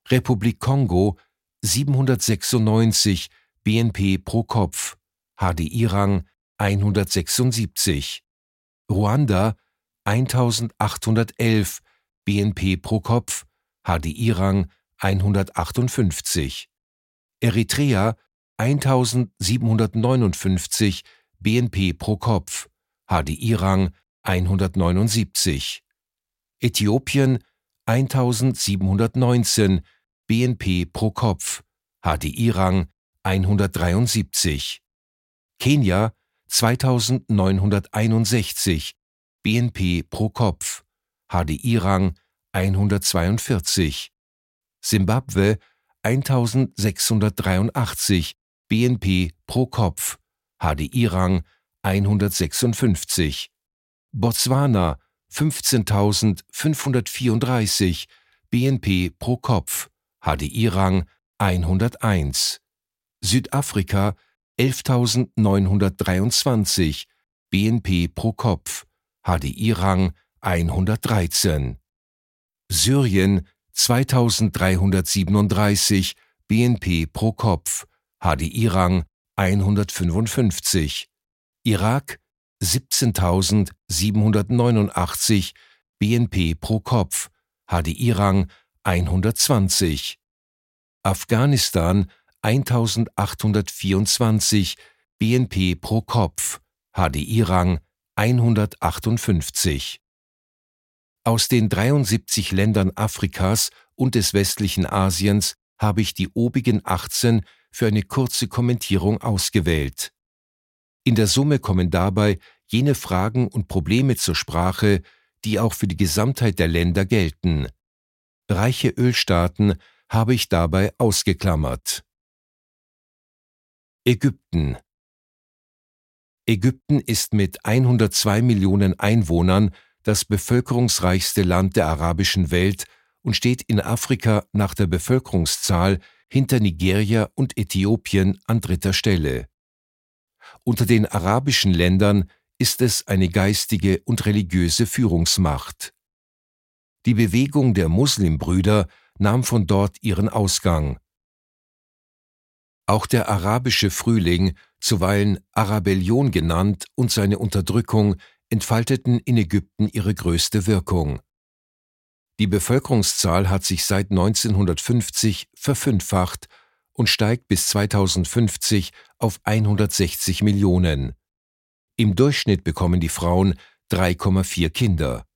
Republik Kongo 796 BNP pro Kopf, HDI-Rang 176. Ruanda 1811 BNP pro Kopf, HDI-Rang 158. Eritrea 1759 BNP pro Kopf, HDI-Rang 179. Äthiopien 1719 BNP pro Kopf, HDI-Rang 173. Kenia 2961 BNP pro Kopf, HDI-Rang 142. Simbabwe 1683 BNP pro Kopf, HDI-Rang 156. Botswana 15.534 BNP pro Kopf, HDI-Rang 101. Südafrika 11.923 BNP pro Kopf, HDI-Rang 113. Syrien 2.337 BNP pro Kopf, HDI-Rang 155. Irak 17.789 BNP pro Kopf, HDI-Rang 120. Afghanistan 1.824 BNP pro Kopf, HDI-Rang 158. Aus den 73 Ländern Afrikas und des westlichen Asiens habe ich die obigen 18 für eine kurze Kommentierung ausgewählt. In der Summe kommen dabei jene Fragen und Probleme zur Sprache, die auch für die Gesamtheit der Länder gelten. Reiche Ölstaaten habe ich dabei ausgeklammert. Ägypten. Ägypten ist mit 102 Millionen Einwohnern das bevölkerungsreichste Land der arabischen Welt und steht in Afrika nach der Bevölkerungszahl hinter Nigeria und Äthiopien an dritter Stelle. Unter den arabischen Ländern ist es eine geistige und religiöse Führungsmacht. Die Bewegung der Muslimbrüder nahm von dort ihren Ausgang. Auch der arabische Frühling, zuweilen Arabellion genannt, und seine Unterdrückung entfalteten in Ägypten ihre größte Wirkung. Die Bevölkerungszahl hat sich seit 1950 verfünffacht und steigt bis 2050 auf 160 Millionen. Im Durchschnitt bekommen die Frauen 3,4 Kinder.